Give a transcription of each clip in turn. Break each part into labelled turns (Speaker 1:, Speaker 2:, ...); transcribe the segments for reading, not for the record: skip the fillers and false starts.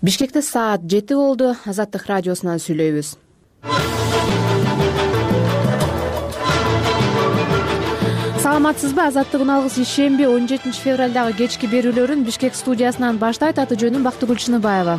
Speaker 1: Бишкекте саат 7 болду. Азаттык радиосунан сүйлөйбүз. Саламатсызбы? Азаттык үналгыс ишемби 17 февралдагы кечки берүүлөрүн Бишкек студиясынан баштайт. Аты жөнүм Бактыгүл Чыныбаева.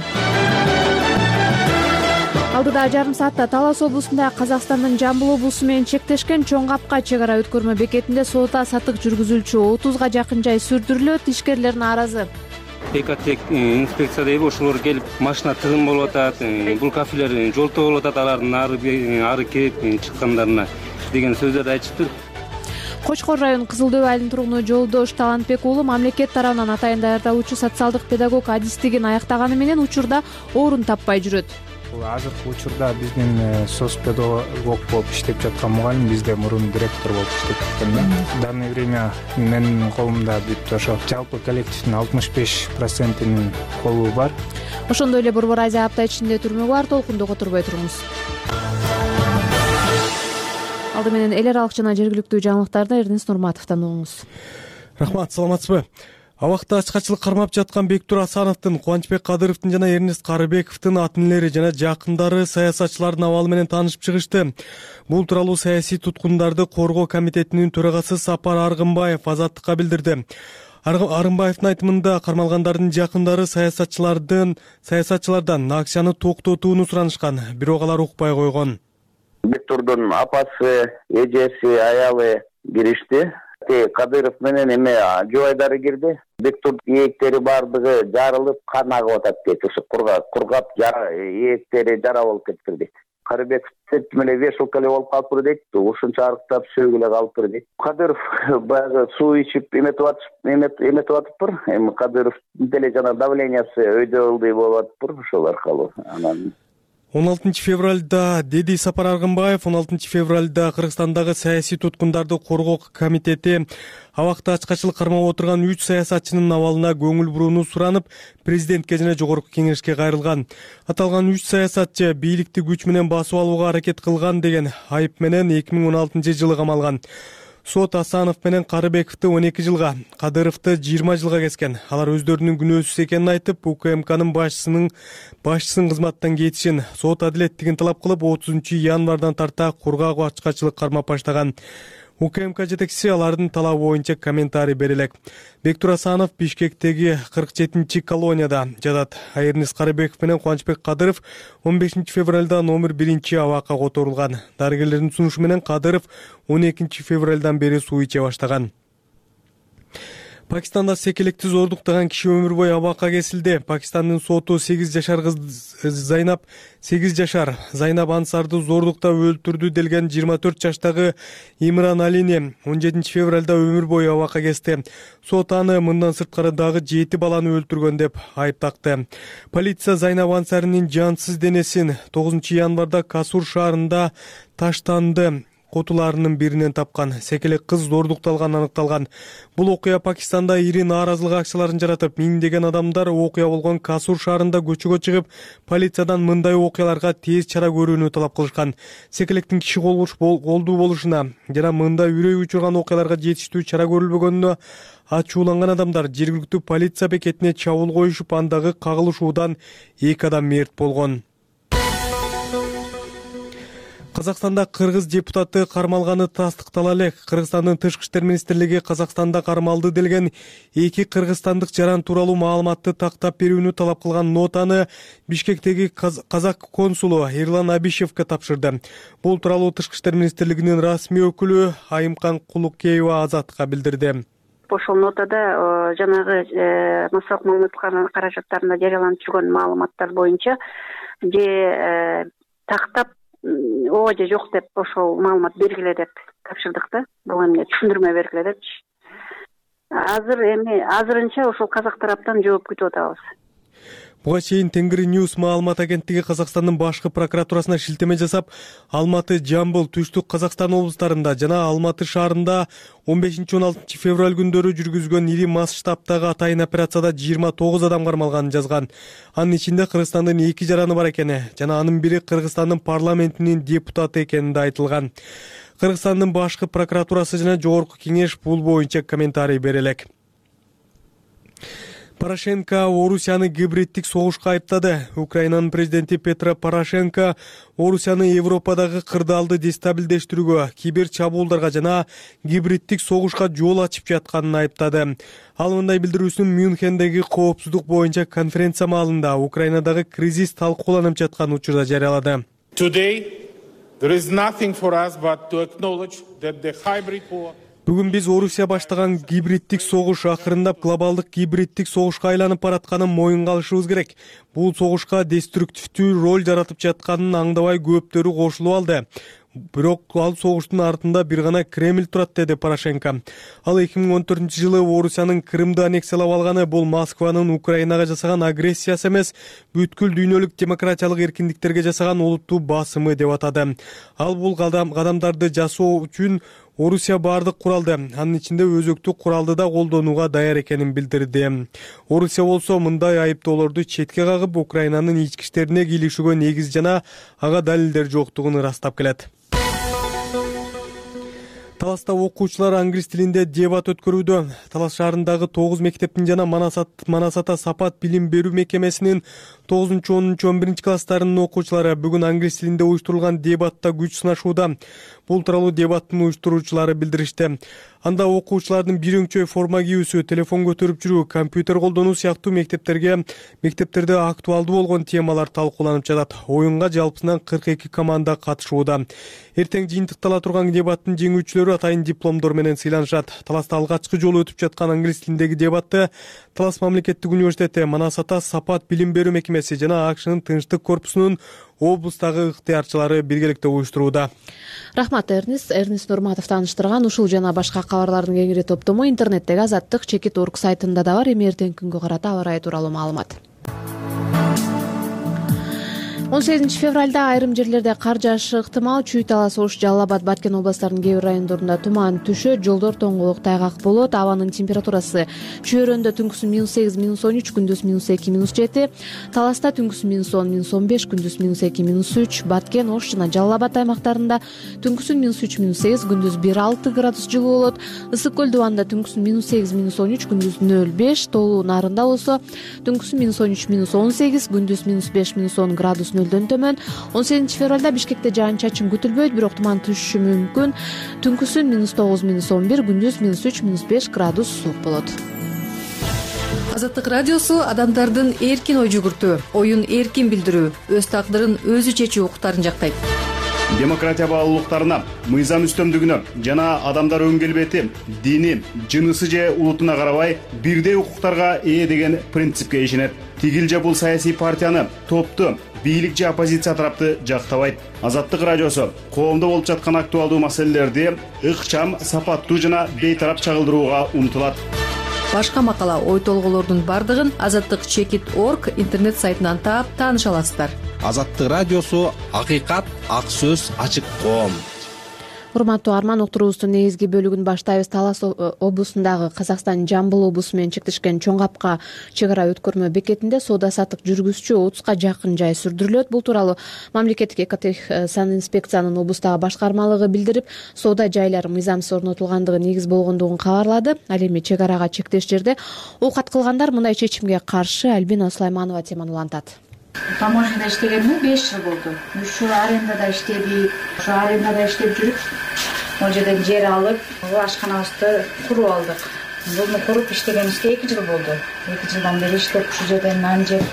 Speaker 1: Алдыда жарым саатта Талас облусунда Казакстандын Жамбыл облусу менен чектешкен Чоң Капка чек ара өткөрмө бекетинде соода сатык жүргүзүлчү 30га жакын жай сүрдүрүлөт. Ишкерлер нааразы.
Speaker 2: Экотек инспекция дейби, ошолор келип машина тыгын болуп атат, бул кафелер жолтоо болуп атат, алардын ары келип чыккандарына деген сөздөрдү айтышыптыр.
Speaker 1: Кочкор район Кызыл Дөбө айылынын тургуну Жолдош Талантбек уулу мамлекет тарабынан атайын даярдалуучу социалдык педагог адистигин аяктаганы менен учурда орун таппай жүрөт.
Speaker 3: Азыркы учурда биздин соц педагог болуп иштеп жаткан мугалим бизде мурун директор болуп иштеп кеткен. В данное время менин колумда бүт ошо жалпы коллективдин 65%-ынын колу бар.
Speaker 1: Ошондой эле Борбор Азия апта ичинде түрмөгө бар, толкунду которбой туруңуз. Алды менен эл аралык жана жергиликтүү жаңылыктарды Эрнест Нурматовдон угуңуз.
Speaker 4: Рахмат, саламатсызбы? Абакта ачкачылык кармап жаткан Бектур Асановдун, Кубанычбек Кадыровдун жана Эрнест Карыбековдун атын элери жана жакындары саясатчылардын абалы менен таанышып чыгышты. Бул тууралуу саясий туткундарды коргоо комитетинин төрагасы Сапар Аргынбаев Азаттыкка билдирди. Аргынбаевдин айтымында кармалгандардын жакындары саясатчылардан акчаны токтотууну суранышкан, бирок алар укпай койгон.
Speaker 5: Бектурдун апасы, эжеси, аялы киришти. Кадыров менен жубайдары кирди. Бектур ийектери бардыгы жарылып, кан агып атат дейт. Ошо кургап ийектери жара болуп кетти дейт. Карыбеков менен вешалка эле болуп калыптыр дейт. Ушунча арыктап сөөгү эле калыптыр дейт. Кадыров баягы суу ичип эметип атыптыр. Эми Кадыров деле жана давлениясы өйдө ылдый болуп атыптыр ошол аркылуу. Анан
Speaker 4: 16 февралда деди Сапар Аргынбаев, 16 февралда Кыргызстандагы саясий туткундарды коргоо комитети абакта ачкачылык кармап отурган 3 саясатчынын абалына көңүл бурууну суранып, президентке жана жогорку кеңешке кайрылган. Аталган 3 саясатчы бийликти күч менен басып алууга аракет кылган деген айып менен 2016 жылы камалган. Сот Асанов менен Карыбековду 12 жылга, Кадыровду 20 жылга кескен. Алар өздөрүнүн күнөөсүз экенин айтып, УКМКнын башчысын кызматтан кетишин, сот адилеттигин талап кылып, 30 январдан тарта кургак ачкачылык кармап баштаган. УКМК жетекчиси алардын талабы боюнча комментарий бере элек. Бектур Асанов Бишкектеги 47-чи колонияда жатат. Эрнест Карыбеков менен Кубанычбек Кадыров 15 февралда номер 1 абакка которулган. Дарыгерлердин сунушу менен Кадыров 12 февралдан бери суу иче баштаган. Пакистанда секелекти зордуктаган киши өмүр бою абакка кесилди. Пакистандын соту 8 жашар кыз Зайнап Ансарды зордуктап өлтүрдү делген 24 жаштагы Имран Алини 17 февралда өмүр бою абакка кести. Сот аны мындан сырткары дагы 7 баланы өлтүргөн деп айыптакты. Полиция Зайнап Ансарынын жансыз денесин 9 январда Касур шаарында таштанды котуларынын биринен тапкан. Секелек кыз зордукталган аныкталган. Бул окуя Пакистанда ири нааразылык акцияларын жаратып, миңдеген адамдар окуя болгон Касур шаарында көчөгө чыгып, полициядан мындай окуяларга тез чара көрүүнү талап кылышкан. Секелектин киши колдуу болушуна жана мындай үрөй учурган окуяларга жетиштүү чара көрүлбөгөнүнө ачууланган адамдар жергиликтүү полиция бекетине чабуул коюшуп, андагы кагылышуудан 2 адам мерт болгон. Казакстанда кыргыз депутаты кармалганы тастыктала элек. Кыргызстандын Тышкы иштер министрлиги Казакстанда кармалды делген 2 кыргызстандык жаран тууралуу маалыматты тактап берүүнү талап кылган нотаны Бишкектеги казак консулу Эрлан Абишевке тапшырды. Бул тууралуу Тышкы иштер министрлигинин расмий өкүлү Айымкан Кулукеева Азаттыкка билдирди.
Speaker 6: Ошол нотада жанагы массалык маалымат каражаттарында жарыяланып жүргөн маалыматтар боюнча же тактап ооба же жок деп ошол маалымат бергиле деп тапшырдык да. Бул эмне түшүндүрмө бергиле депчи. Азырынча ошол казак тараптан жооп күтүп атабыз.
Speaker 4: Буга чейин Тенгри Ньюс маалымат агенттиги Казакстандын башкы прокуратурасына шилтеме жасап, Алматы, Жамбыл, Түштүк Казакстан облустарында жана Алматы шаарында 15-16 февраль күндөрү жүргүзгөн ири масштабтагы атайын операцияда 29 адам кармалганын жазган. Анын ичинде Кыргызстандын 2 жараны бар экени жана анын бири Кыргызстандын парламентинин депутаты экени да айтылган. Кыргызстандын башкы прокуратурасы жана жогорку кеңеш бул боюнча комментарий бере элек. Порошенко Орусияны гибриддик согушка айыптады. Украинанын президенти Петро Порошенко Орусияны Европадагы кырдаалды дестабилдештирүүгө, кибер чабуулдарга жана гибриддик согушка жол ачып жатканын айыптады. Ал мындай билдирүүсүн Мюнхендеги коопсуздук боюнча конференция маалында Украинадагы кризис талкууланып жаткан учурда жарыялады. Бүгүн биз Орусия баштаган гибриддик согуш акырындап глобалдык гибриддик согушка айланып баратканын моюнга алышыбыз керек. Бул согушка деструктивдүү роль жаратып жатканын аңдабай көптөрү кошулуп алды. Бирок ал согуштун артында бир гана Кремль турат, деди Порошенко. Ал 2014-жылы Орусиянын Крымды аннексиялап алганы бул Москванын Украинага жасаган агрессиясы эмес, бүткүл дүйнөлүк демократиялык эркиндиктерге жасаган олуттуу басымы деп атады. Ал бул кадамдарды жасоо үчүн Орусия бардык куралды, анын ичинде өзөктүк куралды да колдонууга даяр экенин билдирди. Орусия болсо мындай айыптоолорду четке кагып, Украинанын ички иштерине кийлишүүгө негиз жана ага далилдер жоктугун ырастап келет. Таласта окуучулар англис тилинде дебат өткөрүүдө. Талас шаарындагы 9 мектептин жана Манасата Сапат билим берүү мекемесинин 9-10-11 класстарынын окуучулары бүгүн англис тилинде уюштурулган дебатта күч сынашууда. Бул тууралуу дебаттын уюштуруучулары билдиришти. Анда окуучулардын бирөңчөй форма кийүүсү, телефон көтөрүп жүрүү, компьютер колдонуу сыяктуу мектептерде актуалдуу болгон темалар талкууланып жатат. Оюнга жалпысынан 42 команда катышууда. Эртең жыйынтыктала турган дебаттын жеңүүчүлөрү атайын дипломдор менен сыйланышат. Таласта алгачкы жолу өтүп жаткан англис тилиндеги дебатты Талас мамлекеттик университети, Манасата Сапат билим берүү мекемеси жана АКШнын Тынчтык корпусунун облустагы ыктыярчылары биргеликте уюштурууда.
Speaker 1: Рахмат, Эрнис Нурматов тааныштырган ушул жана башка кабарлардын кеңири топтому интернеттеги Азаттык-Чекит.org сайтында да бар. Эми эртеңки күнгө карата аба ырайы тууралуу маалымат. 18 февралда айрым жерлерде кар жаашы ыктымал. Чүй, Талас, Ош, Жалал Абад, Баткен областарынын кээ бир райондорунда туман түшөт, жолдор тоңголук, тайгак болот. Абанын температурасы чөйрөндө түнкүсүн -8, -13, күндүз -2, -7. Таласта түнкүсүн -10, -15, күндүз -2, -3. Баткен, Ош жана Жалал Абад аймактарында түнкүсүн -3, -8, күндүз 1-6 градус жылуу болот. Ысык көл дубанда түнкүсүн -8, -13, күндүз 0-5. Тоолуу нарында болсо түнкүсүн -13, -18, күндүз -5, -10 градус төмөн. 18 февралда Бишкекте жаан-чачын күтүлбөйт, бирок туман түшүшү мүмкүн. Түнкүсүн -9, -11, күндүз -3, -5 градус суук болот.
Speaker 7: Азаттык радиосу адамдардын эркин ой жүгүртүү, оюн эркин билдирүү, өз тагдырын өзү чечүү укуктарын жактайт.
Speaker 8: Демократия баалуулуктарына, мыйзам үстөмдүгүнө жана адамдар өн келбети, дини, жынысы же улутуна карабай бирдей укуктарга ээ деген принципке ишенет. Тигил же бул саясий партияны, топту, бийлик же оппозиция тарапты жактабайт. Азаттык радиосу коомдо болуп жаткан актуалдуу маселелерди ыкчам, сапаттуу жана бейтарап чагылдырууга умтулат.
Speaker 7: Башка макала, ой толголордун бардыгын Азаттык-Чекит.org интернет сайтынан таап тааныша аласыздар.
Speaker 9: Азаттык радиосу акыйкат, ак сөз, ачык коом.
Speaker 1: Урматтуу Арман, уктуруубуздун негизги бөлүгүн баштайбыз. Талас облусундагы Казакстан Жамбыл облусу менен чектешкен Чоң Капка чек ара өткөрмө бекетинде соода саттык жүргүзчү 30га жакын жай сүрдүрүлөт. Бул тууралуу мамлекеттик экотехинспекциянын облустагы башкармалыгы билдирип, соода жайлар мыйзамсыз орнотулгандыгы негиз болгондугун кабарлады. Ал эми чек арага чектеш жерде оокат кылгандар мындай чечимге каршы. Альбина Сулайманова теманы улантат.
Speaker 10: Таможняда иштегениме 5 жыл болду. 3 жыл арендада иштедик. Ошо арендада иштеп жүрүп, ал жерден жер алып, ашканабызды куруп алдык. Буну куруп иштегенибизге 2 жыл болду. 2 жылдан бери иштеп, ушул жерден нан жеп,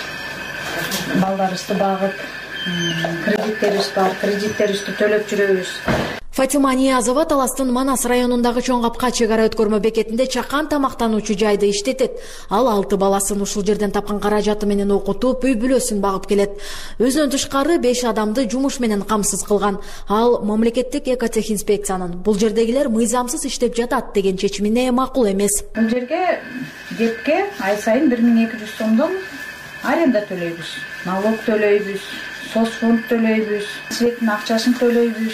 Speaker 10: балдарыбызды багып, кредиттерибиз бар, кредиттерибизди төлөп жүрөбүз.
Speaker 7: Фатима Ниязова Таластын Манас районундагы Чоң Капка чек ара өткөрмө бекетинде чакан тамактануучу жайды иштетет. Ал 6 баласын ушул жерден тапкан каражаты менен окутуп, үй бүлөсүн багып келет. Өзүнөн тышкары 5 адамды жумуш менен камсыз кылган. Ал мамлекеттик экотехинспекциянын бул жердегилер мыйзамсыз иштеп жатат деген чечимине макул эмес.
Speaker 10: Бул жерге депке ай сайын 1200 сомдон аренда төлөйбүз, налог төлөйбүз, соцфонд төлөйбүз, светтин акчасын төлөйбүз.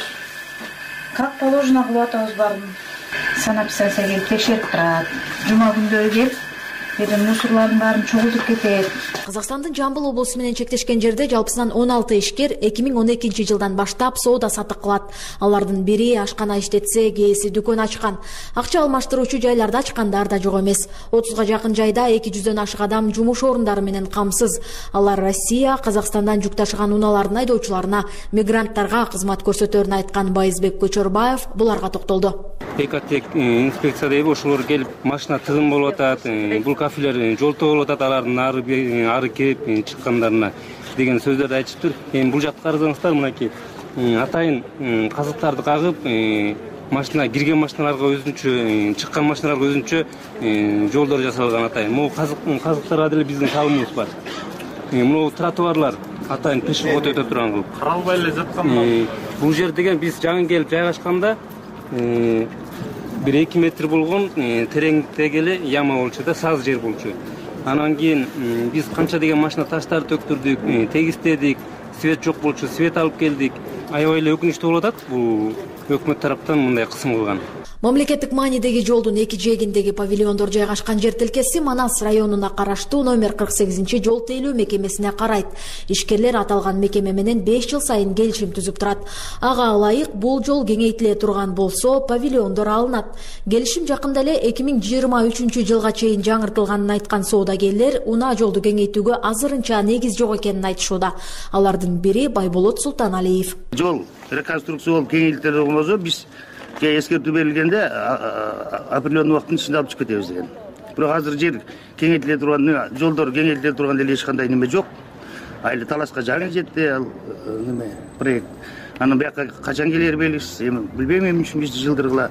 Speaker 10: Как положено кылып атабыз барын. Санаписация келип текшерип турат. Жума күндөрү келип мусорлардын баарын чогултуп кетет.
Speaker 7: Казакстандын Жамбыл облусу менен чектешкен жерде жалпысынан 16 ишкер 2012 жылдан баштап соода сатык кылат. Алардын бири ашкана иштетсе, кээси дүкөн ачкан. Акча алмаштыруучу жайларда ачкандар да жок эмес. 30га жакын жайда 200дөн ашык адам жумуш орундары менен камсыз. Алар Россия, Казакстандан жүк ташыган унаалардын айдоочуларына, мигранттарга кызмат көрсөтөрүн айткан Байызбек Көчөрбаев буларга токтолду.
Speaker 2: Экотек инспекция дейби, ошолор келип машина тыгын болуп атат, бул кафелер жолтоо болуп атат, алардын ары келип чыккандарына деген сөздөрдү айтышыптыр. Эми бул жакка карасаңыздар, мынакей атайын казыктарды кагып, машина кирген машиналарга өзүнчө, чыккан машиналарга өзүнчө жолдор жасалган атайын. Могу казыктарга деле биздин табымыбыз бар. Могу тротуарлар атайын пешеход өтө турган кылып каралбай эле жаткан. Бул жер деген биз жаңы келип жайгашканда бир 2 метр болгон тереңдеги эле яма болчу да, саз жер болчу. Анан кийин биз канча деген машина таштарды төктүрдүк, тегистедик, свет жок болчу, свет алып келдик. Аябай эле өкүнүчтүү болуп атат, бул өкмөт тараптан мындай кысым кылган.
Speaker 7: Мамлекеттик маанидеги жолдун эки жээгиндеги павильондор жайгашкан жер тилкеси Манас районуна караштуу номер 48 жол тейлөө мекемесине карайт. Ишкерлер аталган мекеме менен 5 жыл сайын келишим түзүп турат. Ага ылайык бул жол кеңейтиле турган болсо, павильондор алынат. Келишим жакында эле 2023 жылга чейин жаңыртылганын айткан соодагерлер унаа жолду кеңейтүүгө азырынча негиз жок экенин айтышууда. Алардын бири Байболот Султаналиев.
Speaker 11: Жол реконструкция болуп кеңейтиле болсо, биз эскертүү берилгенде определенный убакыттын ичинде алып чыгып кетебиз деген. Бирок азыр жер кеңейтиле турган, жолдор кеңейтиле турган эле эч кандай неме жок. Айыл талашка жаңы жетти, неме проект. Анан бияка качан келери белгисиз. Эми билбейм, эми 3 жылдыргыла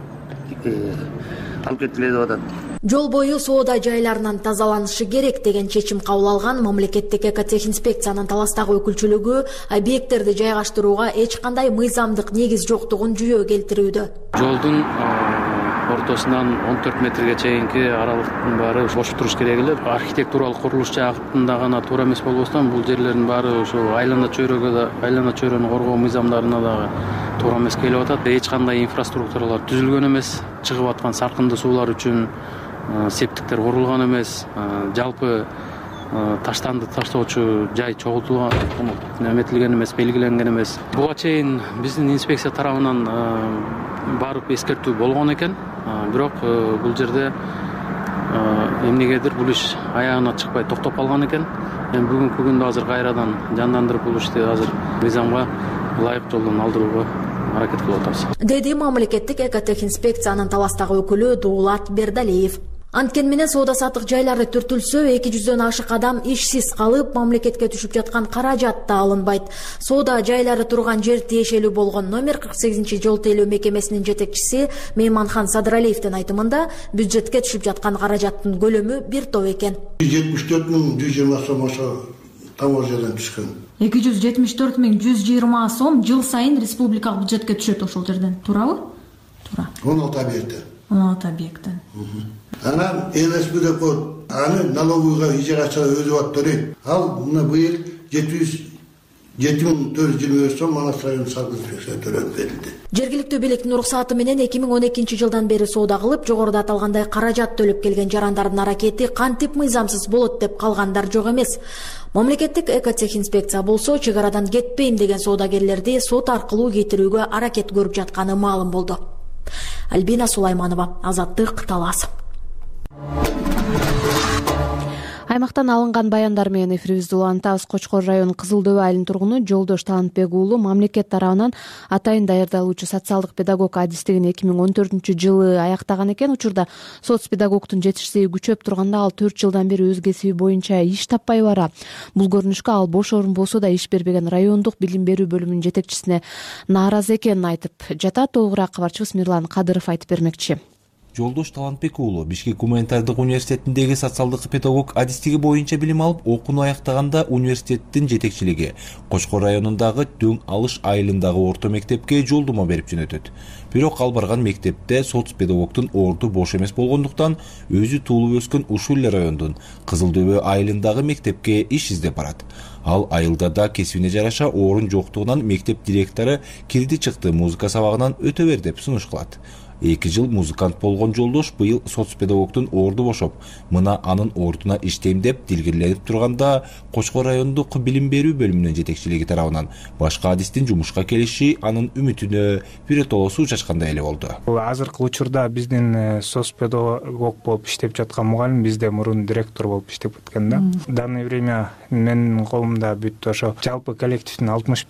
Speaker 11: алып кетиле деп атат.
Speaker 7: Жол бою соода жайларынан тазаланышы керек деген чечим кабыл алган мамлекеттик экотехинспекциянын Таластагы өкүлчүлүгү объекттерди жайгаштырууга эч кандай мыйзамдык негиз жоктугун жүйө келтирүүдө.
Speaker 12: Жолдун ортосунан 14 метрге чейинки аралыктын баары бош туруш керек эле. Архитектуралык курулуш жагында гана туура эмес болбостон, бул жерлердин баары ошо айлана чөйрөнү коргоо мыйзамдарына дагы туура эмес келип атат. Эч кандай инфраструктуралар түзүлгөн эмес. Чыгып аткан саркынды суулар үчүн септиктер курулган эмес. Жалпы таштанды таштоочу жай чогултулган, эметилген эмес, белгиленген эмес. Буга чейин биздин инспекция тарабынан барып эскертүү болгон экен. Бирок бул жерде эмнегедир бул иш аягына чыкпай токтоп калган экен. Эми бүгүнкү күндө азыр кайрадан жандандырып бул ишти азыр мыйзамга ылайык жолдон алдырууга аракет кылып атабыз.
Speaker 7: Деди мамлекеттик экотехинспекциянын Таластагы өкүлү Дуулат Бердалиев. Анткен менен соода сатык жайлары түртүлсө, 200дөн ашык адам ишсиз калып, мамлекетке түшүп жаткан каражат да алынбайт. Соода жайлары турган жер тиешелүү болгон номер 48 жол тейлөө мекемесинин жетекчиси Мейманхан Садыралиевдин айтымында, бюджетке түшүп жаткан каражаттын көлөмү бир топ экен.
Speaker 13: 74.120 сом ошо таможнядан түшкөн.
Speaker 14: 274.120 сом жыл сайын республикалык бюджетке түшөт ошол жерден. Туурабы? Туура.
Speaker 13: 16 объекттен.
Speaker 14: 16 объекттен.
Speaker 13: Анан ЛСП код, аны налоговыйга ижарачы өзү төлөйт. Ал мына быйыл 7.420 сом Манас районунун салық инспекциясына төлөнүп берилди.
Speaker 7: Жергиликтүү бийликтин уруксаты менен 2012 жылдан бери соода кылып, жогоруда аталгандай каражат төлөп келген жарандардын аракети кантип мыйзамсыз болот деп калгандар жок эмес. Мамлекеттик экотехинспекция болсо, чек арадан кетпейм деген соодагерлерди сот аркылуу кетирүүгө аракет көрүп жатканы маалым болду. Альбина Сулайманова, Азаттык, Талас.
Speaker 1: Аймактан алынган баяндар менен эфирибизди улантабыз. Кочкор району Кызыл Дөбө айылынын тургуну Жолдош Талантбек уулу мамлекет тарабынан атайын даярдалуучу социалдык педагог адистигин 2014-жылы аяктаган экен. Учурда соцпедагогдун жетишсиздиги күчөп турганда, ал 4 жылдан бери өз кесиби боюнча иш таппай бара. Бул көрүнүшкө ал бош орун болсо да иш бербеген райондук билим берүү бөлүмүнүн жетекчисине нааразы экенин айтып жатат. Толугураак кабарчыбыз Мирлан Кадыров айтып бермекчи.
Speaker 15: Жолдош Талантбек уулу Бишкек гуманитардык университетиндеги социалдык педагог адистиги боюнча билим алып, окууну аяктаганда университеттин жетекчилиги Кочкор районундагы Дөң Алыш айылындагы орто мектепке жолдомо берип жөнөтөт. Бирок ал барган мектепте соцпедагогдун орду бош эмес болгондуктан, өзү туулуп өскөн ушул эле райондун Кызыл Дөбө айылындагы мектепке иш издеп барат. Ал айылда да кесибине жараша орун жоктугунан мектеп директору кирди чыкты музыка сабагынан өтө бер деп сунуш кылат. 2 жыл музыкант болгон Жолдош быйыл соцпедагогдун орду бошоп, мына анын ордуна иштейм деп дилгирленип турганда, Кочкор райондук билим берүү бөлүмүнүн жетекчилиги тарабынан башка адистин жумушка келиши анын үмүтүнө биротоло суу чачкандай эле болду.
Speaker 3: Азыркы учурда биздин соцпедагог болуп иштеп жаткан мугалим бизде мурун директор болуп иштеп кеткен да. В данное время менин колумда бүт ошо жалпы коллективдин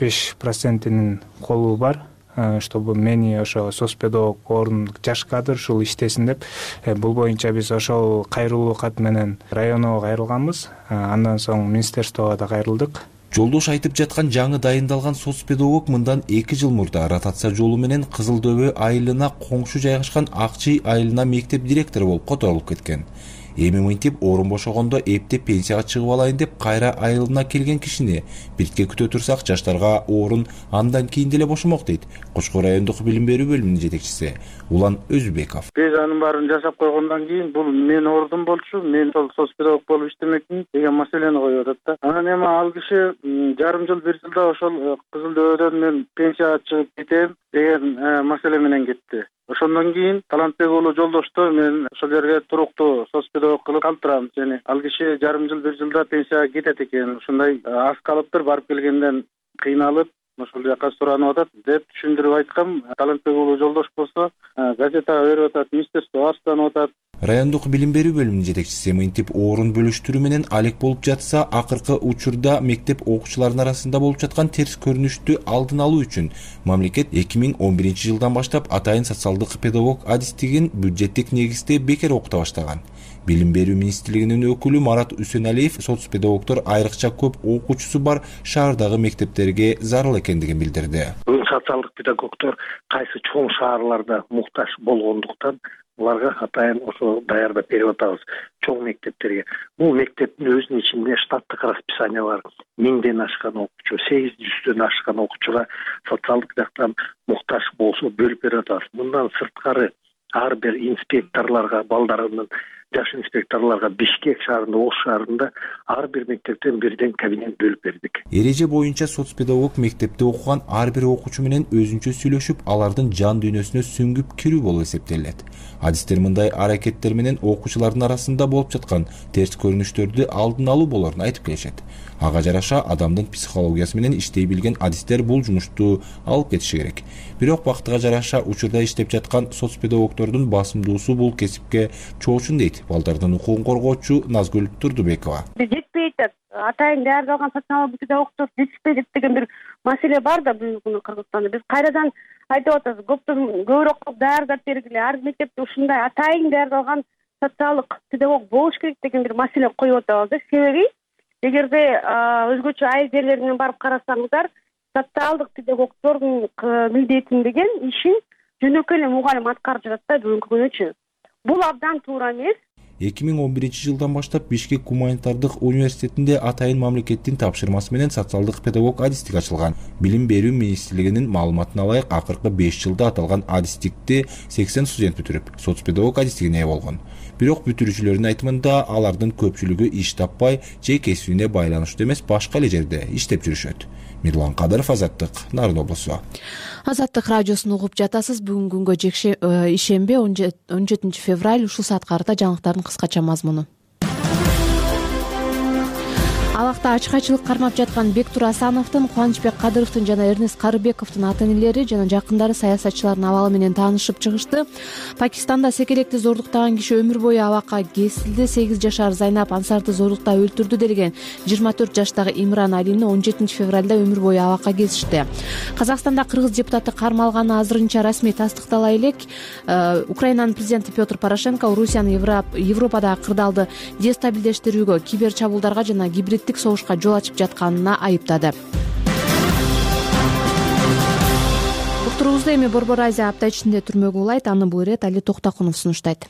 Speaker 3: 65%-ынын колу бар, чтобы мени ошо соцпедагог орун жаш кадр ушул иштесин деп. Бул боюнча биз ошол кайрылуу кат менен районго кайрылганбыз, андан соң министерствого да кайрылдык.
Speaker 15: Жолдош айтып жаткан жаңы дайындалган соцпедагог мындан 2 жыл мурда ротация жолу менен Кызыл Дөбө айылына коңшу жайгашкан Акчый айылына мектеп директору болуп которулуп кеткен. Эми мынтип орун бошогондо эптеп пенсияга чыгып алайын деп кайра айылына келген кишини биртке күтө турсак жаштарга орун андан кийин деле бошомок дейт Кочкор райондук билим берүү бөлүмүнүн жетекчиси Улан Өзбеков.
Speaker 16: Биз анын баарын жасап койгондон кийин бул менин ордум болчу, мен сол соцпедагог болуп иштемекмин деген маселени коюп атат да. Анан эми ал киши жарым жыл, 1 жылда ошол Кызыл Дөбөдөн мен пенсияга чыгып кетем деген маселе менен кетти. Ошондон кийин Талантбек уулу Жолдошту мен ошол жерге туруктуу соцпедагог кылып калтырам. Жана ал киши жарым жыл, 1 жылда пенсияга кетет экен. Ушундай аз калыптыр, барып келгенден кыйналып ошол жака суранып атат деп түшүндүрүп айткам. Талантбек уулу Жолдош болсо газетага берип атат, министерство арызданып атат.
Speaker 15: Райондук билим берүү бөлүмүнүн жетекчиси мынтип орун бөлүштүрүү менен алек болуп жатса, акыркы учурда мектеп окуучуларынын арасында болуп жаткан терс көрүнүштү алдын алуу үчүн мамлекет 2011 жылдан баштап атайын социалдык педагог адистигин бюджеттик негизде бекер окута баштаган. Билим берүү министрлигинин өкүлү Марат Үсөналиев соцпедагогдор айрыкча көп окуучусу бар шаардагы мектептерге зарыл экендигин билдирди.
Speaker 17: Бул социалдык педагогдор кайсы чоң шаарларда муктаж болгондуктан буларга атайын ошо даярдап берип атабыз чоң мектептерге. Бул мектептин өзүнүн ичинде штаттык расписание бар. 1000ден ашкан окуучу, 800дөн ашкан окуучуга социалдык жактан муктаж болсо бөлүп берип атабыз. Мындан сырткары ар бир инспекторлорго, балдарынын жаш инспекторлорго Бишкек шаарында, Ош шаарында ар бир мектептен бирден кабинет бөлүп бердик.
Speaker 15: Эреже боюнча соцпедагог мектепте окуган ар бир окуучу менен өзүнчө сүйлөшүп, алардын жан дүйнөсүнө сүңгүп кирүү болуп эсептелет. Адистер мындай аракеттер менен окуучулардын арасында болуп жаткан терс көрүнүштөрдү алдын алуу болорун айтып келишет. Ага жараша адамдын психологиясы менен иштей билген адистер бул жумушту алып кетиши керек. Бирок бактыга жараша учурда иштеп жаткан соцпедагогдордун басымдуусу бул кесипке чоочун дейт балдардын укугун коргоочу Назгүл Турдубекова.
Speaker 18: Жетпей атат. Атайын даярдалган социалдык педагогдор жетишпейт деген бир маселе бар да бүгүнкү күндө Кыргызстанда. Биз кайрадан айтып атабыз, көбүрөөк даярдап бергиле, ар мектепте ушундай атайын даярдалган социалдык педагог болуш керек деген бир маселе коюп атабыз. Себеби эгерде өзгөчө айыл жерлеринен барып карасаңыздар, социалдык педагогдордун милдетин деген ишин жөнөкөй эле мугалим аткарып жатат да бүгүнкү күнүчө. Бул абдан туура эмес.
Speaker 15: 2011 жылдан баштап Бишкек гуманитардык университетинде атайын мамлекеттин тапшырмасы менен социалдык педагог адистик ачылган. Билим берүү министрлигинин маалыматына ылайык акыркы 5 жылда аталган адистикти 80 студент бүтүрүп, соцпедагог адистигине ээ болгон. Бирок бүтүрүүчүлөрдүн айтымында алардын көпчүлүгү иш таппай, же кесибине байланыштуу эмес башка эле жерде иштеп жүрүшөт. Мирлан Кадыров, Азаттык, Нарын облусу.
Speaker 1: Азаттык радиосун угуп жатасыз. Бүгүнкү күнгө ишемби 17 февраль ушул саат карата жаңылыктардын кыскача мазмуну. Алакта ачкачылык кармап жаткан Бектур Асановдун, Кубанычбек Кадыровдун жана Эрнест Карыбековдун ата-энелери жана жакындары саясатчылардын абалы менен таанышып чыгышты. Пакистанда секелекти зордуктаган киши өмүр бою абакка кесилди. 8 жашар Зайнап Ансарды зордуктап өлтүрдү делген 24 жаштагы Имран Алини 17 февралда өмүр бою абакка кесишти. Казакстанда кыргыз депутаты кармалганы азырынча расмий тастыктала элек. Украинанын президенти Петр Порошенко Орусияны Европадагы кырдаалды дестабилдештирүүгө, кибер чабуулдарга жана гибрид согушка жол ачып жатканына айыптады. Уктуруубузду эми Борбор Азия апта ичинде түрмөгө улайт. Аны бул ирет Али Токтакунов сунуштайт.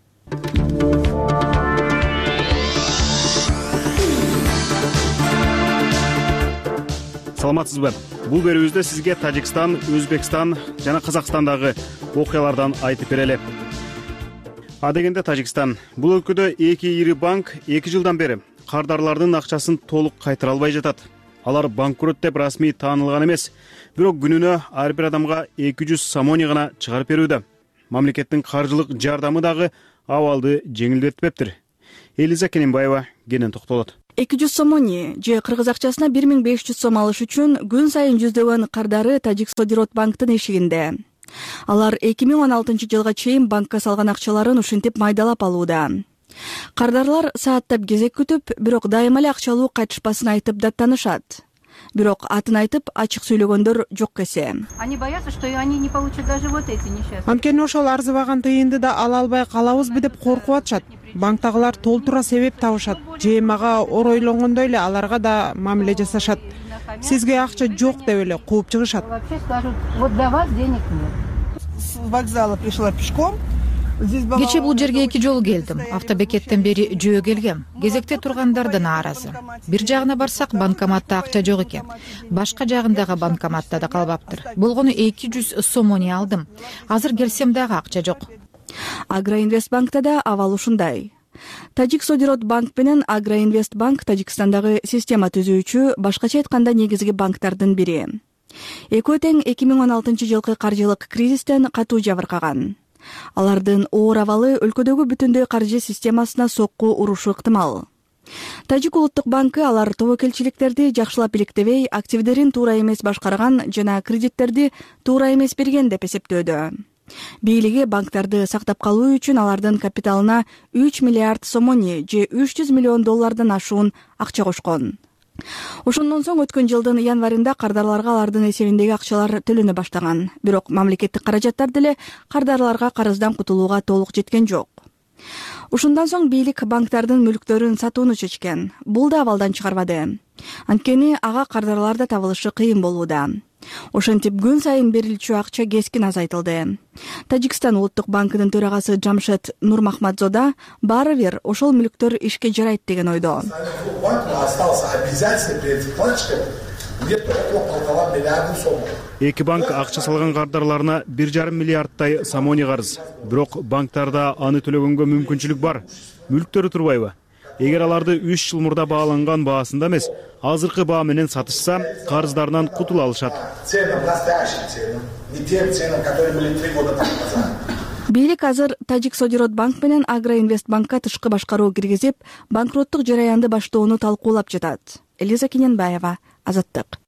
Speaker 8: Саламатсызбы? Бул берүүбүздө сизге Тажикстан, Өзбекстан жана Казакстандагы окуялардан айтып берели. Адегенде Тажикстан. Бул өлкөдө 2 ири банк 2 жылдан бери кардарлардын акчасын толук кайтара албай жатат. Алар банкрот деп расмий таанылган эмес, бирок күнүнө ар бир адамга 200 самони гана чыгарып берүүдө. Мамлекеттин каржылык жардамы дагы абалды жеңилдетпептир. Элиза Кененбаева кенен токтолот.
Speaker 19: 200 сомони же кыргыз акчасына 1500 сом алыш үчүн күн сайын жүздөгөн кардары Тажиксодирот банктын эшигинде. Алар 2016 жылга чейин банкка салган акчаларын ушинтип майдалап алууда. Кардарлар сааттап кезек күтүп, бирок дайыма эле акчалуу кайтышпасын айтып даттанышат. Бирок атын айтып ачык сүйлөгөндөр жок кесе.
Speaker 20: Они боятся, что они не получат даже вот эти несчастные.
Speaker 21: Анткени ошол арзыбаган тыйынды да ала албай калабызбы деп коркуп атышат. Банктагылар толтура себеп табышат. Же мага оройлонгондой эле аларга да мамиле жасашат. Сизге акча жок деп эле кууп чыгышат.
Speaker 20: Вообще скажут, вот для вас денег нет.
Speaker 21: С вокзала пришла пешком.
Speaker 22: Кече бул жерге 2 жолу келдим. Автобекеттен бери жөө келгем. Кезекте тургандар да нааразы. Бир жагына барсак банкоматта акча жок экен. Башка жагындагы банкоматта да калбаптыр. Болгону 200 сомони алдым. Азыр келсем дагы акча жок.
Speaker 19: Агроинвестбанкта да абал ушундай. Тажиксодирот банк менен Агроинвестбанк Тажикстандагы система түзүүчү, башкача айтканда негизги банктардын бири. Экөө тең 2016 жылкы каржылык кризистен катуу жабыркаган. Алардын оор абалы өлкөдөгү бүтүндөй каржы системасына сокку урушу ыктымал. Тажик улуттук банкы алар тобокелчиликтерди жакшылап иликтебей, активдерин туура эмес башкарган жана кредиттерди туура эмес берген деп эсептөөдө. Бийлиги банктарды сактап калуу үчүн алардын капиталына 3 миллиард сомони же 300 миллион доллардан ашуун акча кошкон. Ошондон соң өткөн жылдын январында кардарларга алардын эсебиндеги акчалар төлөнө баштаган. Бирок мамлекеттик каражаттар деле кардарларга карыздан кутулууга толук жеткен жок. Ушундан соң бийлик банктардын мүлктөрүн сатууну чечкен. Бул да абалдан чыгарбады. Анткени ага кардарлар да табылышы кыйын болууда. Ошентип күн сайын берилчү акча кескин азайтылды. Тажикстан улуттук банкынын төрагасы Жамшед Нурмахмадзода баары бир ошол мүлктөр ишке жарайт деген ойдо.
Speaker 8: Эки банк акча салган кардарларына 1,5 миллиардтай сомони карыз. Бирок банктарда аны төлөгөнгө мүмкүнчүлүк бар. Мүлктөрү турбайбы? Эгер аларды 3 жыл мурда бааланган баасында эмес, азыркы баа менен сатышса, карыздарынан кутула алышат.
Speaker 19: Бийлик азыр Тажиксодирот банк менен Агроинвестбанкка тышкы башкаруу киргизип, банкроттук жараянды баштоону талкуулап жатат. Элиза Кененбаева, Азаттык.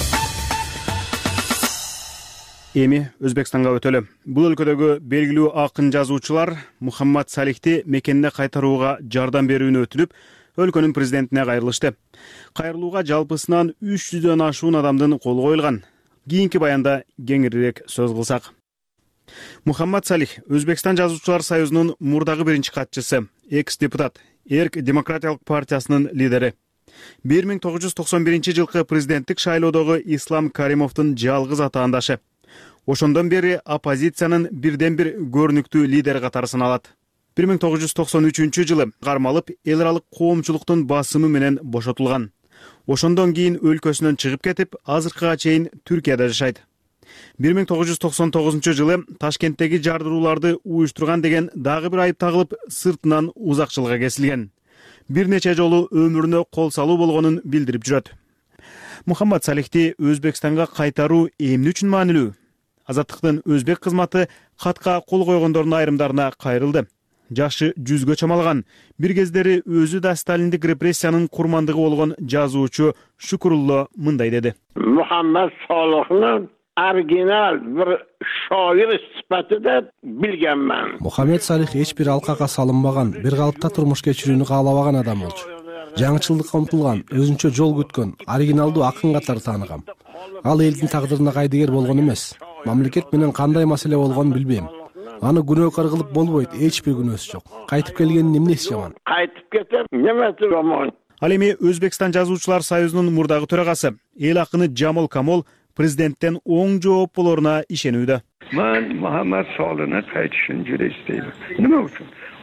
Speaker 8: Эми Өзбекстанга өтөлү. Бул өлкөдөгү белгилүү акын жазуучулар Мухаммад Салихти мекенине кайтарууга жардам берүүнү өтүнүп, өлкөнүн президентине кайрылышты. Кайрылууга жалпысынан 300дөн ашуун адамдын колу коюлган. Кийинки баянда кеңирирээк сөз кылсак. Мухаммад Салих Өзбекстан жазуучулар союзунун мурдагы биринчи катчысы, экс-депутат, Эрк демократиялык партиясынын лидери. 1991 жылкы президенттик шайлоодогу Ислам Каримовдун жалгыз атаандашы. Ошондон бери оппозициянын бирден бир көрүнүктүү лидери катары саналат. 1993 жылы кармалып, эл аралык коомчулуктун басымы менен бошотулган. Ошондон кийин өлкөсүнөн чыгып кетип, азыркыга чейин Түркияда жашайт. 1999 жылы Ташкенттеги жардырууларды уюштурган деген дагы бир айып тагылып, сыртынан узакчылыкка кесилген. Бир нече жолу өмүрүнө кол салуу болгонун билдирип жүрөт. Мухаммад Салихти Өзбекстанга кайтаруу эмне үчүн маанилүү? Азаттыктын өзбек кызматы катка кол койгондордун айрымдарына кайрылды. Жашы 100гө чамалган, бир кездери өзү да сталиндик репрессиянын курмандыгы болгон жазуучу Шукрулло мындай деди.
Speaker 23: Мухаммад Салихни оригинал бир шоир сипатында билгенмин.
Speaker 9: Мухаммад Салих эч бир алкага салынбаган, бир калыпта турмуш кечирүүнү каалабаган адам болчу. Жаңычылдыкка умтулган, өзүнчө жол күткөн, оригиналдуу акын катары тааныгам. Ал элдин тагдырына кайдыгер болгон эмес. Мамлекет менен кандай маселе болгонун билбейм. Аны күнөөкөр кылып болбойт, эч бир күнөөсү жок. Кайтып келгенин эмнеси жаман?
Speaker 23: Кайтып кетип, немеси жаман?
Speaker 8: Ал эми Өзбекстан жазуучулар союзунун мурдагы төрагасы, эл акыны Жамол Камол президенттен оң жооп болоруна ишенүүдө.
Speaker 24: Мен Мухаммад Салихни кайтышын жүрөйм. Неме үчүн?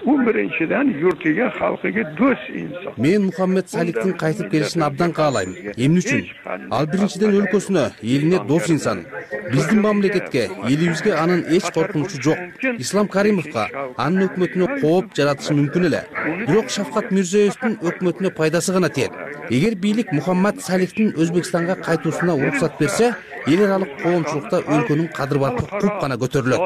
Speaker 4: биринчиден yurtiga, xalqiga do'st inson.
Speaker 5: Мен Мухаммед Салихтин кайтып келишин абдан каалайм. Эмне үчүн? Ал биринчиден өлкөсүнө, элине дос инсан. Биздин мамлекетке, элибизге анын эч коркунучу жок. Ислам Каримовго, анын өкмөтүнө кооп жаратышы мүмкүн эле. Бирок Шавкат Мирзиёевдин өкмөтүнө пайдасы гана тиет. Эгер бийлик Мухаммад Салихтин Өзбекстанга кайтуусуна уруксат берсе, эл аралык коомчулукта өлкөнүн кадыр-баты куп гана көтөрүлөт.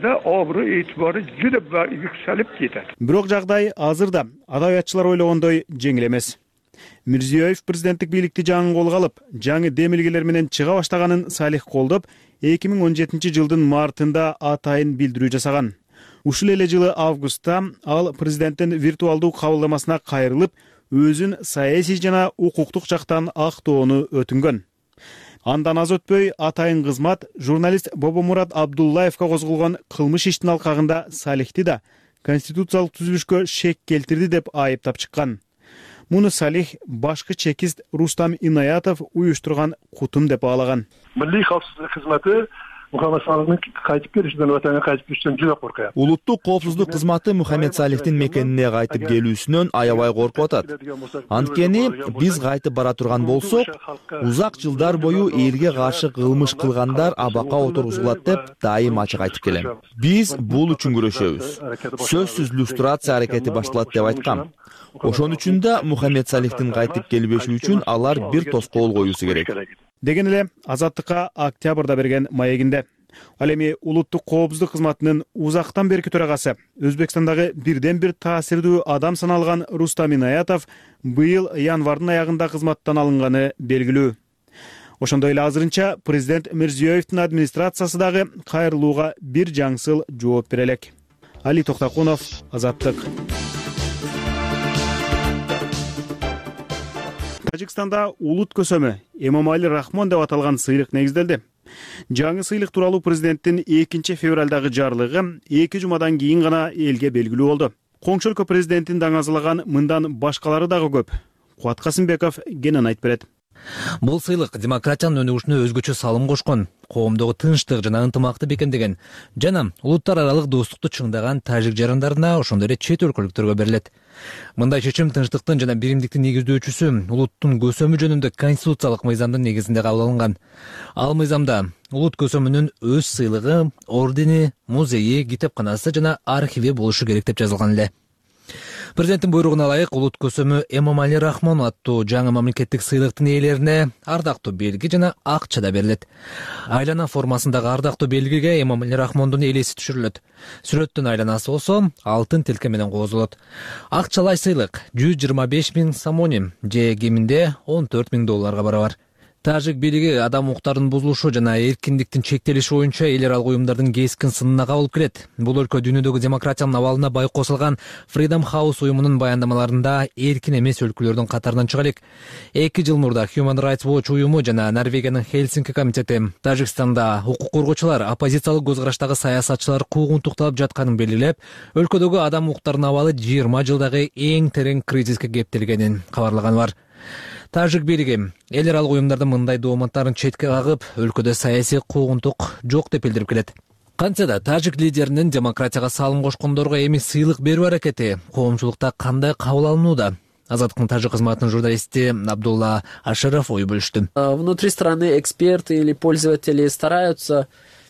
Speaker 8: Бирок жагдай азырда адабиятчылар ойлогондой жеңил эмес. Мирзиёев президенттик бийликти жаңы колго алып, жаңы демилгелер менен чыга баштаганын Салих колдоп, 2017 жылдын мартында атайын билдирүү жасаган. Ушул эле жылы августта ал президенттин виртуалдуу кабылдамасына кайрылып, өзүн саясий жана укуктук жактан актоону өтүнгөн. Андан аз өтпөй атайын кызмат журналист Бобомурат Абдуллаевга козголгон кылмыш иштин алкагында Салихти да конституциялык түзүлүшкө шек келтирди деп айыптап чыккан. Муну Салих башкы чекист Рустам Инаятов уюштурган кутум деп баалаган.
Speaker 6: Милли коопсуздук кызматы Мухаммед Салихтин кайтып келишинен, ватанга кайтып келишинен жүгө коркуят.
Speaker 24: Улуттук коопсуздук кызматы Мухаммед Салихтин мекенине кайтып келүүсүнөн аябай коркуп атат. Анткени биз кайтып бара турган болсок, узак жылдар бою элге каршы кылмыш кылгандар абакка отургузулат деп дайым ачык айтып келем. Биз бул үчүн күрөшөбүз. Сөзсүз люстрация аракети башталат деп айткам. Ошон үчүн да Мухаммед Салихтин кайтып келбеши үчүн алар бир тоскоол коюусу керек.
Speaker 8: Деген эле Азаттыкка октябрда берген маегинде. Ал эми улуттук коопсуздук кызматынын узактан берки төрагасы, Өзбекстандагы бирден бир таасирдүү адам саналган Рустам Инаятов быйыл январдын аягында кызматтан алынганы белгилүү. Ошондой эле азырынча президент Мирзиёевдин администрациясы дагы кайрылууга бир жаңсыл жооп бере элек. Али Токтакунов, Азаттык. Тажикстанда улут көсөмү Эмомали Рахмон деп аталган сыйлык негизделди. Жаңы сыйлык тууралуу президенттин 2 февралдагы жарлыгы 2 жумадан кийин гана элге белгилүү болду. Коңшу өлкө президентин даңазалаган мындан башкалары дагы көп. Кубат Касымбеков кенен айтып берет.
Speaker 25: Бул сыйлык демократиянын өнүгүшүнө өзгөчө салым кошкон, коомдогу тынчтык жана ынтымакты бекемдеген жана улуттар аралык достукту чыңдаган тажик жарандарына, ошондой эле чет өлкөлүктөргө берилет. Мындай чечим тынчтыктын жана биримдиктин негиздөөчүсү улуттун көсөмү жөнүндө конституциялык мыйзамдын негизинде кабыл алынган. Ал мыйзамда улут көсөмүнүн өз сыйлыгы, ордени, музейи, китепканасы жана архиви болушу керек деп жазылган эле. Президенттин буйругуна ылайык улут көсөмү Эмомали Рахмон аттуу жаңы мамлекеттик сыйлыктын ээлерине ардактуу белги жана акча да берилет. Айлана формасындагы ардактуу белгиге Эмомали Рахмондун элеси түшүрүлөт. Сүрөттүн айланасы болсо алтын тилке менен козулот. Акчалай сыйлык 125 000 самоним же кеминде $14,000 барабар. Тажик бийлиги адам укуктарынын бузулушу жана эркиндиктин чектелиши боюнча эл аралык уюмдардын кескин сынына кабылып келет. Бул өлкө дүйнөдөгү демократиянын абалына бай косулган Freedom House уюмунун баяндамаларында эркин эмес өлкөлөрдүн катарынан чыга элек. 2 жыл мурда Human Rights Watch уюму жана Норвегиянын Хельсинки комитети Тажикстанда укук коргоочулар, оппозициялык көз караштагы саясатчылар куугун тукталып жатканын белгилеп, өлкөдөгү адам укуктарынын абалы 20 жылдагы эң терең кризиске кептелгенин кабарлаган бар. Тажик бийлиги эл аралык уюмдардын мындай дооматтарын четке кагып, өлкөдө саясий куугунтук жок деп билдирип келет. Кантсе да тажик лидеринин демократияга салым кошкондорго эми сыйлык берүү аракети коомчулукта кандай кабыл алынууда? Азаттыктын тажик кызматынын журналисти Абдулла Ашаров ой бөлүштү.
Speaker 26: Внутри страны эксперты или пользователи стараются.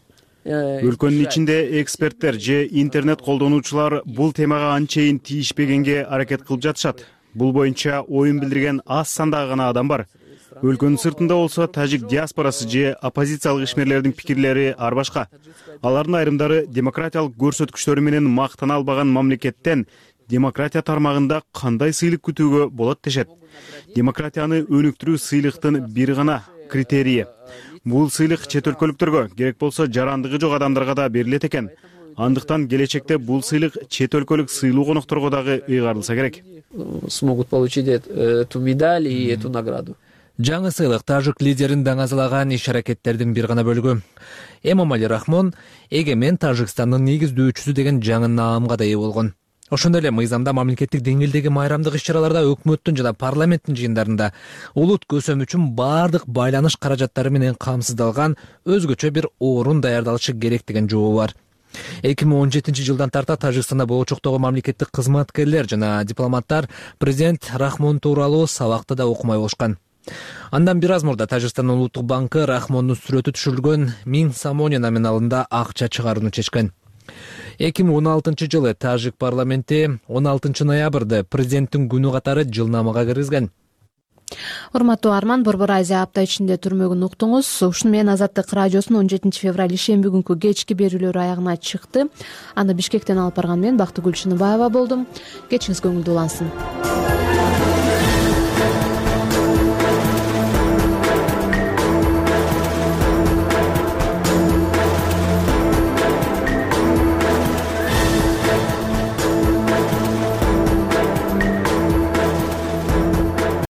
Speaker 8: Өлкөнүн ичинде эксперттер же интернет колдонуучулар бул темага анчейин тийишпегенге аракет кылып жатышат. Бул боюнча оюн билдирген аз сандагы гана адам бар. Өлкөнүн сыртында болсо тажик диаспорасы же оппозициялык ишмерлердин пикирлери ар башка. Алардын айрымдары демократиялык көрсөткүчтөрү менен мактана албаган мамлекеттен демократия тармагында кандай сыйлык күтүүгө болот дешет. Демократияны өнүктүрүү сыйлыктын бир гана критерийи. Бул сыйлык чет өлкөлүктөргө, керек болсо жарандыгы жок адамдарга да берилет экен. Андыктан келечекте бул сыйлык чет өлкөлүк сыйлуу конокторго дагы ыйгарылса керек.
Speaker 26: Смогут получить эту медаль и эту награду.
Speaker 25: Жаңы сыйлык тажик лидерин даңазалаган иш-аракеттердин бир гана бөлүгү. Эмомали Рахмон эгемен Тажикстандын негиздөөчүсү деген жаңы наамга да ээ болгон. Ошондой эле мыйзамда мамлекеттик деңгээлдеги майрамдык иш-чараларда өкмөттүн жана парламенттин жыйындарында улут көсөмү үчүн бардык байланыш каражаттары менен камсыздалган өзгөчө бир орун даярдалышы керек деген жообу бар. 2017 тарта Тажикстанда болочоктогу мамлекеттик кызматкерлер жана дипломаттар президент Рахмон тууралуу сабакты да окумай болушкан. Андан бир аз мурда Тажикстандын улуттук банкы Рахмондун сүрөтү түшүрүлгөн 1000 самоня номиналында акча чыгарууну чечкен. 2016 жылы Тажик парламенти 16 ноябрда президенттин күнү катары жылнамага киргизген.
Speaker 1: Урматтуу Арман, Борбор Азия апта ичинде түрмөгүн уктуңуз. Ушуну менен Азаттык радиосунун 17 февраль ишемби күнкү кечки берүүлөрү аягына чыкты. Аны Бишкектен алып барган мен Бактыгүл Чыныбаева болдум. Кечиңиз көңүлдүү улансын.